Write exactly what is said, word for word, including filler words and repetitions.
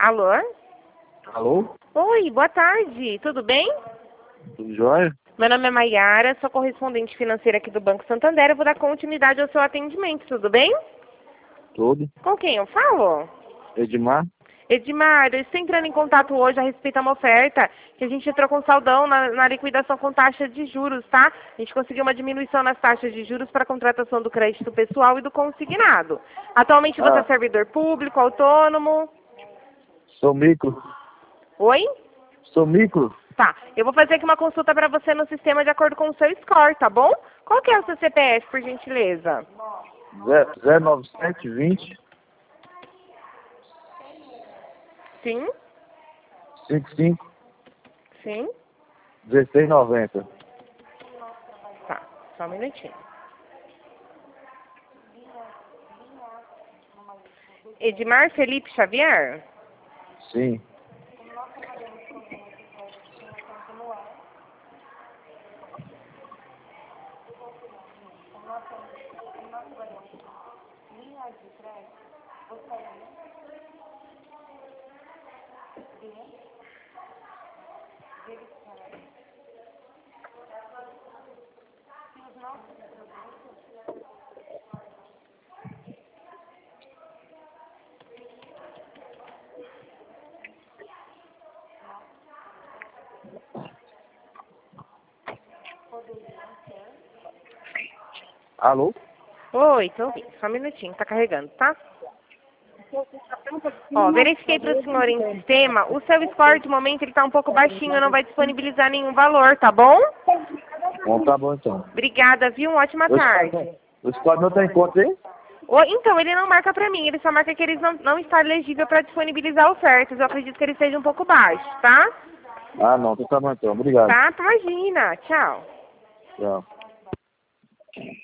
Alô? Alô? Oi, boa tarde. Tudo bem? Tudo jóia? Meu nome é Maiara, sou correspondente financeira aqui do Banco Santander. Eu vou dar continuidade ao seu atendimento, tudo bem? Tudo. Com quem eu falo? Edmar? Edmar, eu estou entrando em contato hoje a respeito de uma oferta que a gente entrou com saldão na, na liquidação com taxa de juros, tá? A gente conseguiu uma diminuição nas taxas de juros para a contratação do crédito pessoal e do consignado. Atualmente você é Ah, servidor público, autônomo? sou micro. Oi? Sou micro? Tá, eu vou fazer aqui uma consulta para você no sistema de acordo com o seu score, tá bom? Qual que é o seu C P F, por gentileza? zero nove sete vinte Sim? cinquenta e cinco Sim? dezesseis noventa. Tá, só um minutinho. Edmar Felipe Xavier? Sim. Alô? Oi, tô ouvindo. Só um minutinho, tá carregando, tá? Ó, verifiquei para o senhor em sistema. O seu score de momento ele tá um pouco baixinho, não vai disponibilizar nenhum valor, tá bom? Bom, tá bom então. Obrigada, viu? Uma ótima O tarde. squad, o squad não tem conta aí? Ô, então, ele não marca pra mim, ele só marca que eles não, não está elegível para disponibilizar ofertas. Eu acredito que ele seja um pouco baixo, tá? Ah, não, então tá bom então. Obrigado. Tá? Imagina. Tchau. Tchau.